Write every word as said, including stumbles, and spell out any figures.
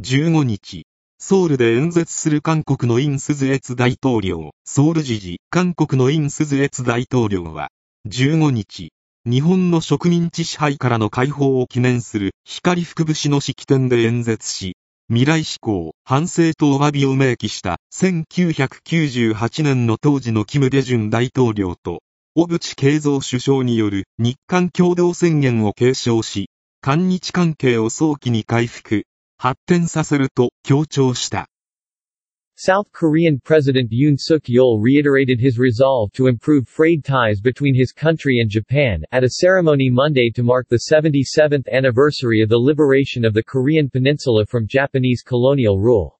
じゅうごにち、ソウルで演説する韓国のイン・スズエツ大統領。ソウル時事、韓国のイン・スズエツ大統領は、じゅうごにち、日本の植民地支配からの解放を記念する光福節の式典で演説し、未来志向、反省とお詫びを明記したせんきゅうひゃくきゅうじゅうはちねんの当時のキム・デジュン大統領と、小渕恵三首相による日韓共同宣言を継承し、韓日関係を早期に回復、発展させると強調した。 South Korean President Yoon Suk-yeol reiterated his resolve to improve frayed ties between his country and Japan, at a ceremony Monday to mark the seventy-seventh anniversary of the liberation of the Korean peninsula from Japanese colonial rule.